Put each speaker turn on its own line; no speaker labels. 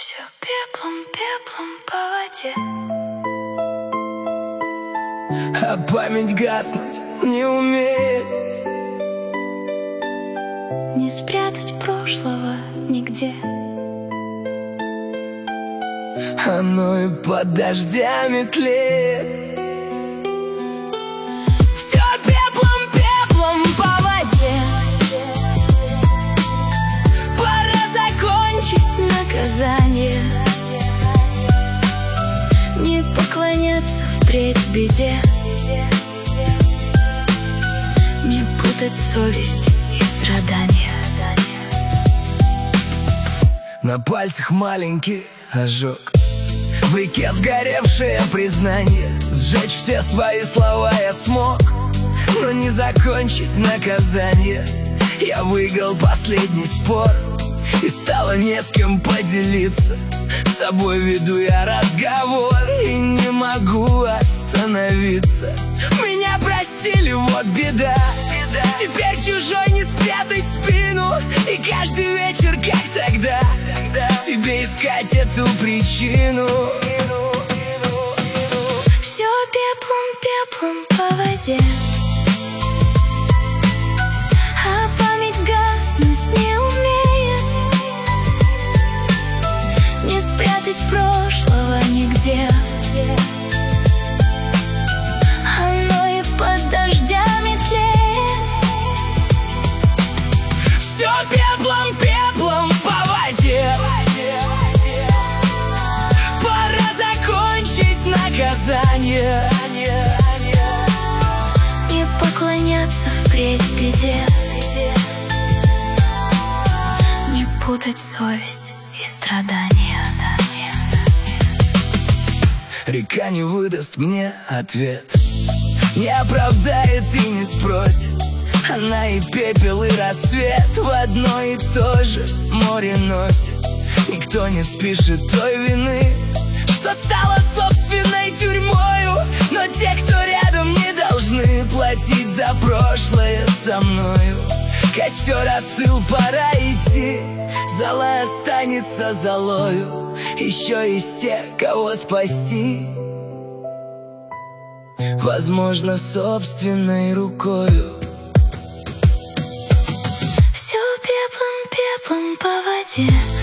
Все пеплом, пеплом по воде.
А память гаснуть не умеет.
Не спрятать прошлого нигде.
Оно и под дождями тлеет.
Все пеплом, пеплом по воде. Пора закончить наказание. Не поклоняться впредь беде. Не путать совесть и страдания.
На пальцах маленький ожог, в реке сгоревшее признание. Сжечь все свои слова я смог, но не закончить наказание. Я выиграл последний спор, и стало не с кем поделиться. С собой веду я разговор, и не могу остановиться. Меня простили, вот беда. Теперь чужой не спрятать спину, и каждый вечер, как тогда, себе искать эту причину.
Все пеплом, пеплом по воде. А память гаснуть не умеет. Не спрятать прошлого нигде. Оно и под дождями тлеет.
Все пеплом, пеплом по воде. Пора закончить наказание.
Не поклоняться впредь беде. Не путать совесть и страдания.
Река не выдаст мне ответ, не оправдает и не спросит. Она и пепел, и рассвет в одно и то же море носит. Никто не спишет той вины, что стало собственной тюрьмою. Но те, кто рядом, не должны платить за прошлое со мною. Костер остыл, пора идти, зола останется золою. Еще есть те, кого спасти, возможно, собственной рукою.
Все пеплом, пеплом по воде.